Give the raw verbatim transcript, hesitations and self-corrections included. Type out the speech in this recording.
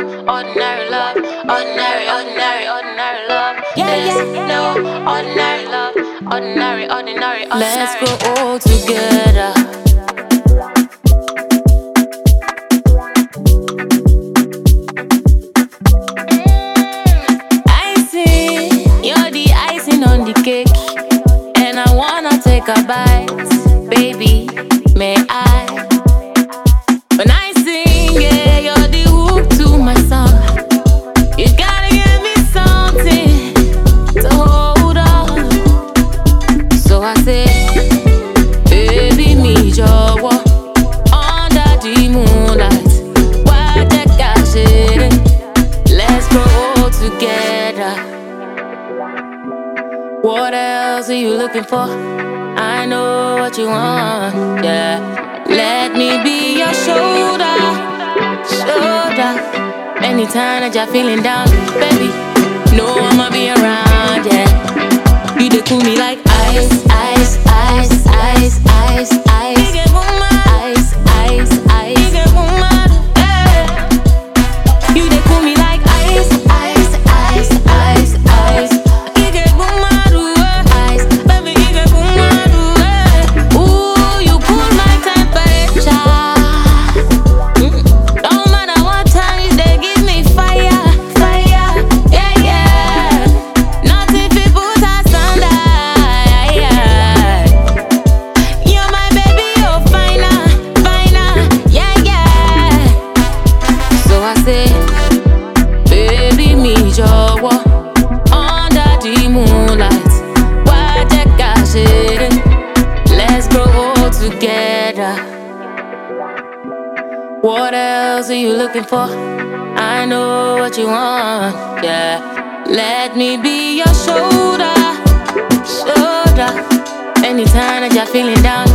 ordinary love, ordinary, ordinary, ordinary love. Yeah, yeah, no, ordinary love, ordinary, ordinary, ordinary. Let's grow old together. You're the icing on the cake, and I wanna take a bite, baby, may I? When I sing, yeah, you're the hook to my song. You gotta give me something to hold on. So I say, baby, me jọ̀wọ́, under the moonlight, why the cash it? Let's grow old together. What else are you looking for? I know what you want, yeah. Let me be your shoulder, shoulder. Anytime that you're feeling down, baby, know I'ma be around, yeah. You dey cool me like ice, ice, ice, ice, ice, ice. Ice, ice, ice. You dey cool me like ice, ice, ice, ice, ice. What else are you looking for? I know what you want, yeah. Let me be your shoulder, shoulder. Anytime that you're feeling down,